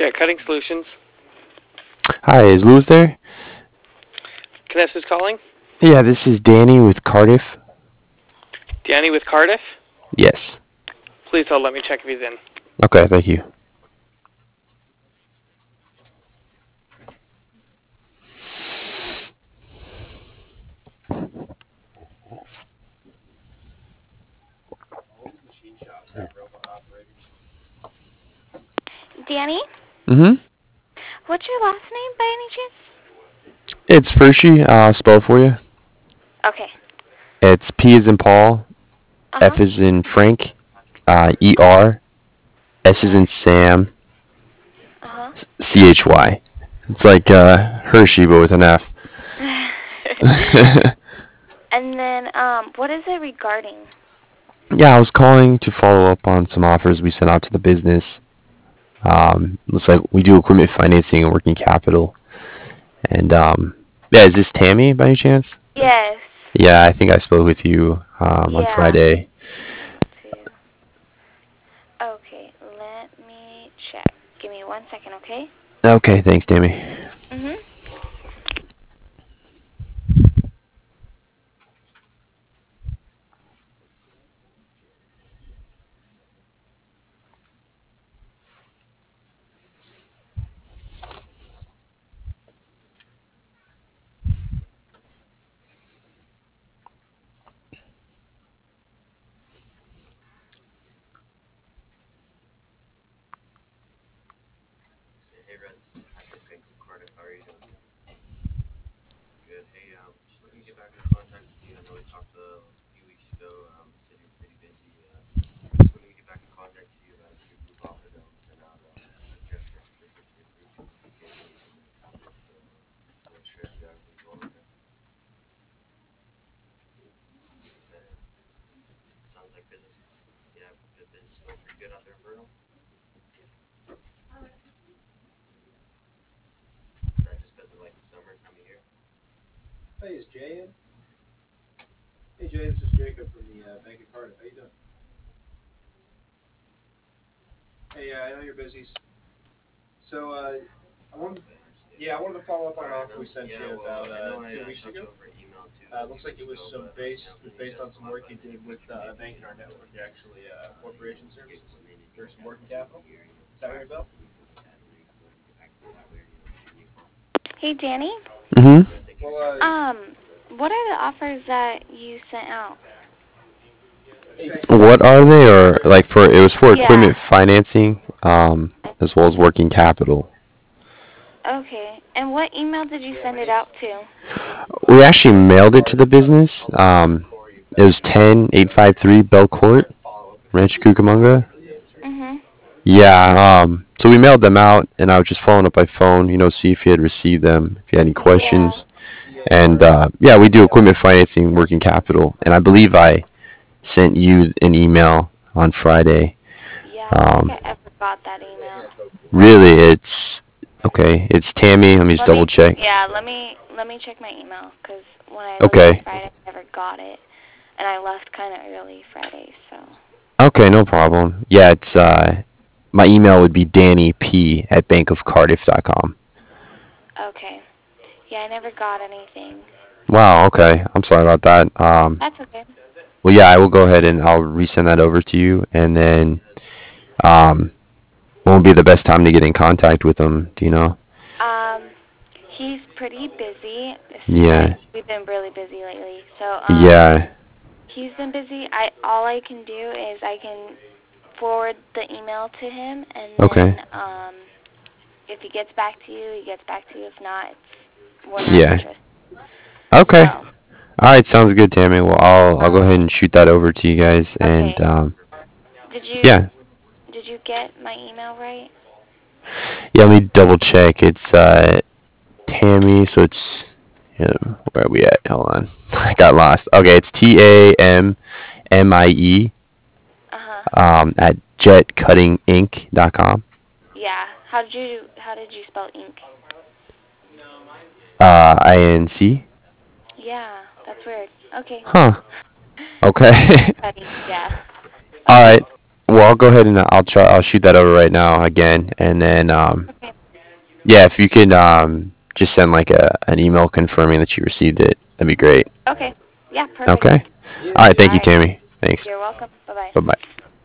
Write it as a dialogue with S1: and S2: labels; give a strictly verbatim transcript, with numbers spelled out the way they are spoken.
S1: Jet Cutting Solutions.
S2: Hi, is Luz there?
S1: Can I ask who's calling?
S2: Yeah, this is Danny with Cardiff.
S1: Danny with Cardiff?
S2: Yes.
S1: Please hold, let me check if he's in.
S2: Okay, thank you.
S3: Danny?
S2: Mm-hmm.
S3: What's your last name by any chance?
S2: It's Fershi. I'll spell it for you.
S3: Okay.
S2: It's P is in Paul,
S3: Uh-huh.
S2: F is in Frank, uh, E R, S is in Sam,
S3: Uh-huh.
S2: C H Y. It's like uh, Hershey, but with an F.
S3: And then, um, what is it regarding?
S2: Yeah, I was calling to follow up on some offers we sent out to the business. Um, looks like we do equipment financing and working capital. And um, yeah, is this Tammy by any chance?
S3: Yes.
S2: Yeah, I think I spoke with you um, on
S3: Yeah.
S2: Friday.
S3: Two. Okay, let me check. Give me one second, okay?
S2: Okay, thanks, Tammy.
S3: Mm-hmm.
S4: Hey, is Jay in? Hey, Jay, this is Jacob from the uh, Bank of Cardiff. How you doing? Hey, uh, I know you're busy. So, uh, I wanted, yeah, I wanted to follow up on an offer we sent you about uh, two weeks ago. Uh, looks like it was some based was based on some work you did with uh, a bank in our network, actually, uh, corporation services for some working capital. Does that ring a bell?
S3: Hey, Danny?
S2: Mm-hmm.
S4: Well, uh,
S3: Um, what are the offers that you sent out?
S4: hey,
S2: What are they, or like for it was for
S3: Yeah.
S2: equipment financing, um, as well as working capital.
S3: Okay. And what email did you send it out to?
S2: We actually mailed it to the business. Um, it was ten eight five three Bell Court, Rancho Cucamonga.
S3: Mm-hmm.
S2: Yeah, um, so we mailed them out, and I was just following up by phone, you know, see if you had received them, if you had any
S3: Yeah.
S2: questions. And uh, yeah, we do equipment financing, working capital, and I believe I sent you an email on Friday.
S3: Yeah, I don't think
S2: Um,
S3: I ever got that email.
S2: really, it's okay. It's Tammy. Let me just
S3: Let
S2: double
S3: me,
S2: check.
S3: yeah, let me, let me check my email, because when I looked on
S2: Okay.
S3: Friday, I never got it. And I left kind of early Friday, so.
S2: Okay, no problem. Yeah, it's uh, my email would be danny p at bankofcardiff dot com.
S3: Okay. Yeah, I never got anything.
S2: Wow. Okay, I'm sorry about that. Um,
S3: That's okay.
S2: well, yeah, I will go ahead and I'll resend that over to you, and then um, what would be the best time to get in contact with them? Do you know?
S3: Um, he's pretty busy. I,
S2: Yeah.
S3: we've been really busy lately, so um,
S2: Yeah.
S3: he's been busy. I all I can do is I can forward the email to him, and
S2: Okay.
S3: then um, if he gets back to you, he gets back to you. If not, it's, we're not
S2: Yeah.
S3: interested.
S2: Okay.
S3: So,
S2: All right. Sounds good, Tammy. Well, I'll I'll go ahead and shoot that over to you guys, and
S3: okay.
S2: um,
S3: Did you
S2: yeah.
S3: did you get my email right?
S2: Yeah. Let me double check. It's uh, Tammy. So it's yeah, where are we at? Hold on. I got lost. Okay, it's T A M M I E
S3: Uh huh.
S2: um, at jet cutting inc dot com.
S3: Yeah. How did you how did you spell ink?
S2: Uh, I N C.
S3: Yeah, that's weird. Okay.
S2: Huh. Okay.
S3: Cutting. Yeah.
S2: All
S3: Okay.
S2: right. well, I'll go ahead and I'll try. I'll shoot that over right now again, and then um,
S3: Okay.
S2: yeah, if you could um, just send like a an email confirming that you received it, that'd be great.
S3: Okay. Yeah, perfect.
S2: Okay. All right. Thank you,
S3: All right.
S2: Tammy. Thanks.
S3: You're welcome. Bye-bye.
S2: Bye bye.